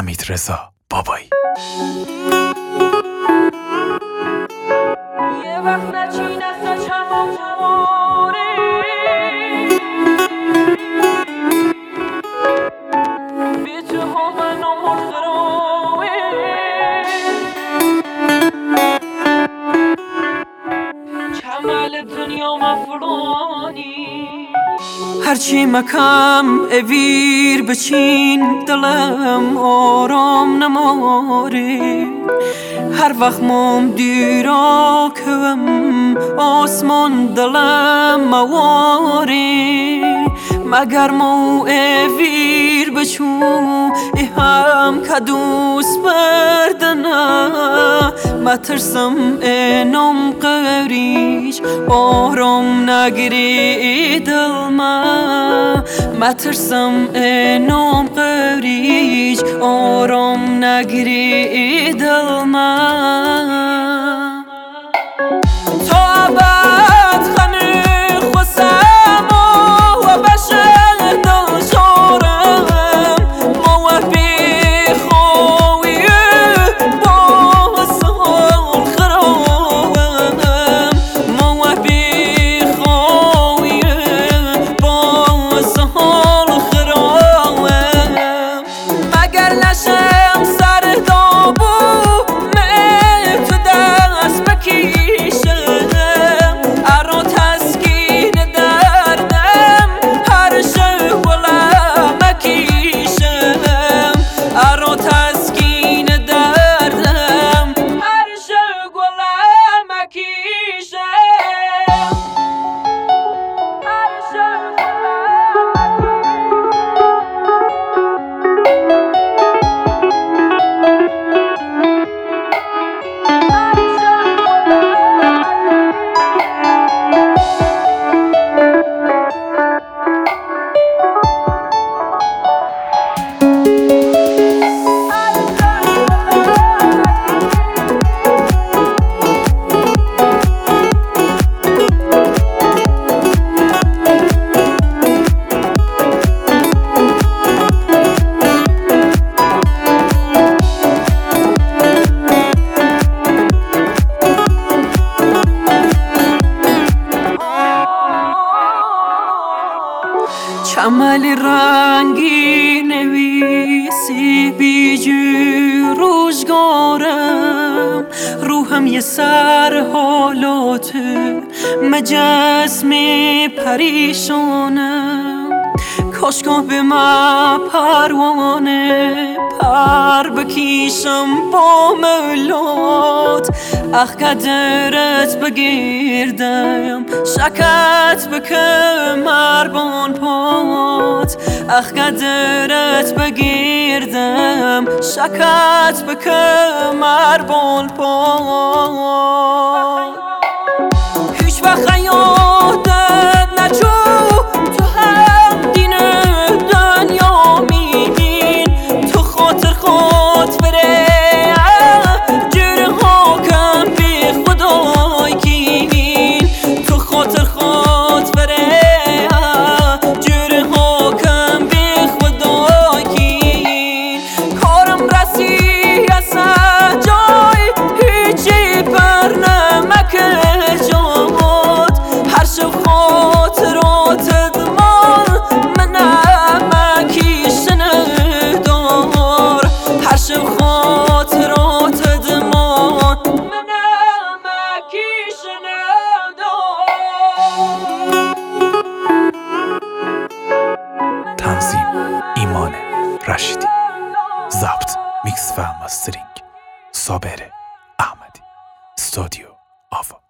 حمیدرضا بابایی. یه وقت نچین از چمام جواره بی تو ها منو مرخراوه کمال دنیا مفرانی هرچی مکم اویر بچین دلم آرام نماره هر وقت مام دیرا کم آسمان دلم مواره مگر مو اویر بچو هم کدوس بردنا مترسم اینم قریش آرام نگیری دلما مترسم اینم قریش آرام نگیری دلما کمالی رنگی نویسی بیجو روزگارم روحم یه سر حالات مجسمی پریشانم کاشکا به ما پروانه پر بکیشم با مولات اخ قدرت بگیردم شکت بکمر بان پات اخ قدرت بگیردم شکت بکمر بان پات هیچ وقت یادت نچو تو هم دین دنیا میبین تو خاطر خود بره تنظیم ایمان رشیدی، ضبط میکس و ماسترینگ صابر احمدی، استودیو آوا.